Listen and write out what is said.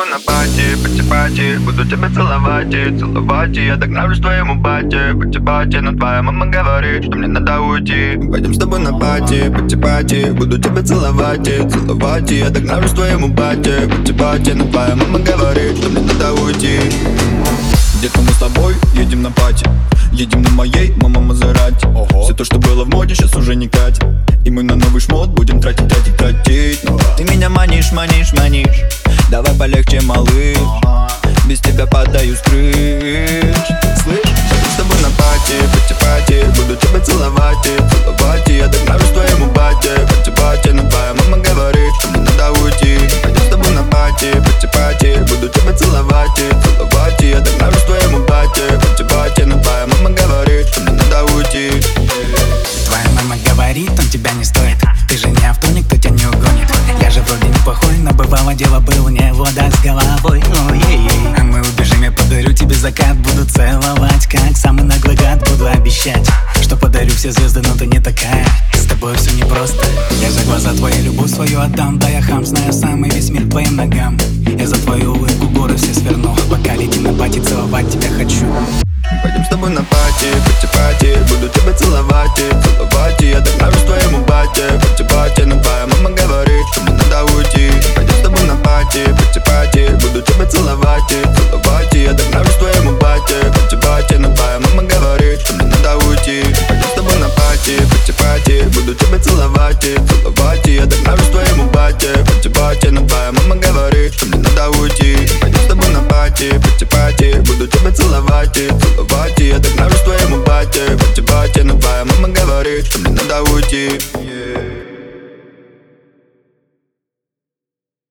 тобой на пати, буду тебя целовать и целовать. И я так нравлюсь твоему бате, пати, но твоя мама говорит, что мне надо уйти. Пойдем с тобой на пати, буду тебя целовать и целовать. И я так нравлюсь твоему бате, пати, но твоя мама говорит, что мне надо уйти. Где-то мы с тобой едем на пати, едем на моей, мама Мазерати. Все то, что было в моде, сейчас уже не катит. И мы на новый шмот будем тратить. Ты меня манишь, давай полегче, малыш. Без тебя поддаюсь крыш. Слышь, с тобой на пати, буду тебя целовать и целовать. И я так нравлюсь твоему бате, пати, но твоя мама говорит, что мне надо уйти. Пойдем с тобой на пати, буду тебя целовать и целовать. И я так нравлюсь твоему бате, пати, но твоя мама говорит, что мне надо уйти. Твоя мама говорит, он тебя не стоит. Ты же не авто, никто тебя не угонит. Я же вроде неплохой, но бывало дело был не вода с головой. А мы убежим, я подарю тебе закат. Буду целовать, как самый наглый гад. Буду обещать, что подарю все звезды, но ты не такая. С тобой все непросто. Я за глаза твои любовь свою отдам. Да я хам, знаю самый весь мир к твоим ногам. Я за твою улыбку горы все сверну. Пока лети на пати, целовать тебя хочу. Пойдем с тобой на пати, буду тебя целовать и целовать. И я так нравлюсь твоему бате, пати, но твоя мама говорит, что мне надо уйти. Пойдем с тобой на пати, буду тебя целовать и целовать. И я так нравлюсь твоему бате, пати, но твоя мама говорит, что мне надо уйти. Пойдем с тобой на пати, буду тебя целовать и целовать. И я так нравлюсь твоему бате, пати, но твоя мама говорит, что мне надо уйти. Пойдем с тобой на пати, буду тебя целовать и целовать. И я так нравлюсь твоему бате, пати, но твоя мама говорит, что мне надо уйти.